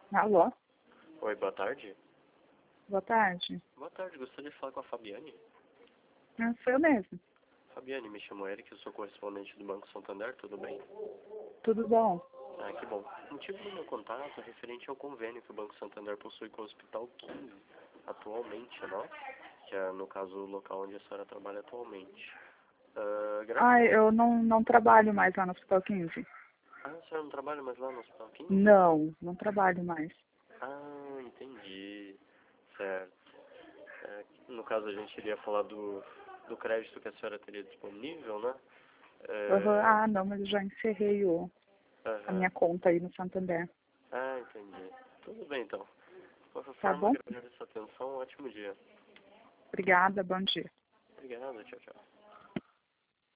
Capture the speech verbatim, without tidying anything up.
Alô? Oi, boa tarde. Boa tarde. Boa tarde, gostaria de falar com a Fabiane. Ah, sou eu mesmo. Fabiane, me chamo Eric, eu sou correspondente do Banco Santander, tudo bem? Tudo bom? Ah, que bom. O motivo do meu contato é referente ao convênio que o Banco Santander possui com o Hospital quinze, atualmente, né? Que é, no caso, o local onde a senhora trabalha atualmente. Ah, graças... Ah, eu não, não trabalho mais lá no Hospital quinze. Ah, a senhora não trabalha mais lá no Hospital quinze? Não, não trabalho mais. Ah, entendi. Certo. É, no caso, a gente iria falar do, do crédito que a senhora teria disponível, né? Uhum. É... Ah, não, mas eu já encerrei o, a Aham. minha conta aí no Santander. Ah, entendi. Tudo bem, então. De qualquer Tá forma, bom? agradeço a atenção. Um ótimo dia. Obrigada, bom dia. Obrigado. Tchau, tchau.